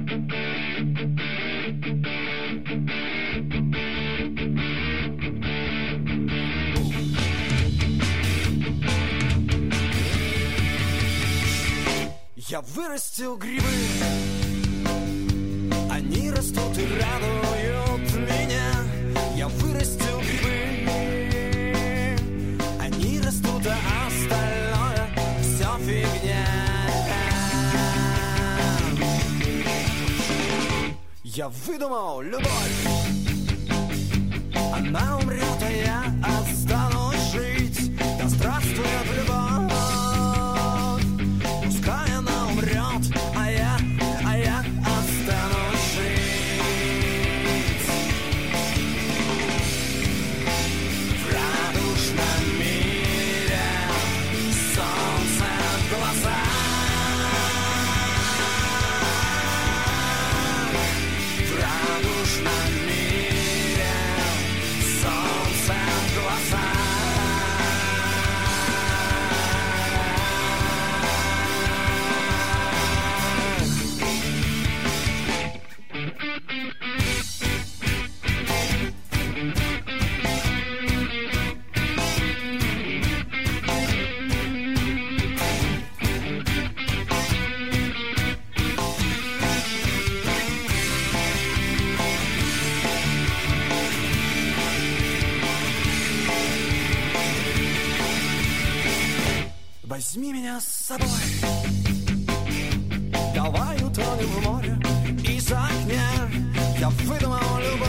Я вырастил грибы, они растут и радуют меня. Я вырастил грибы, они растут, а остальное все фигня. Я выдумал любовь, она умрет, а я останусь жить. Да здравствует любовь, пускай она умрет, а я останусь жить. В радужном мире солнце в глазах. В радужном мире солнце в глазах. Возьми меня с собой, давай утонем в море из огня. Я выдумал любовь,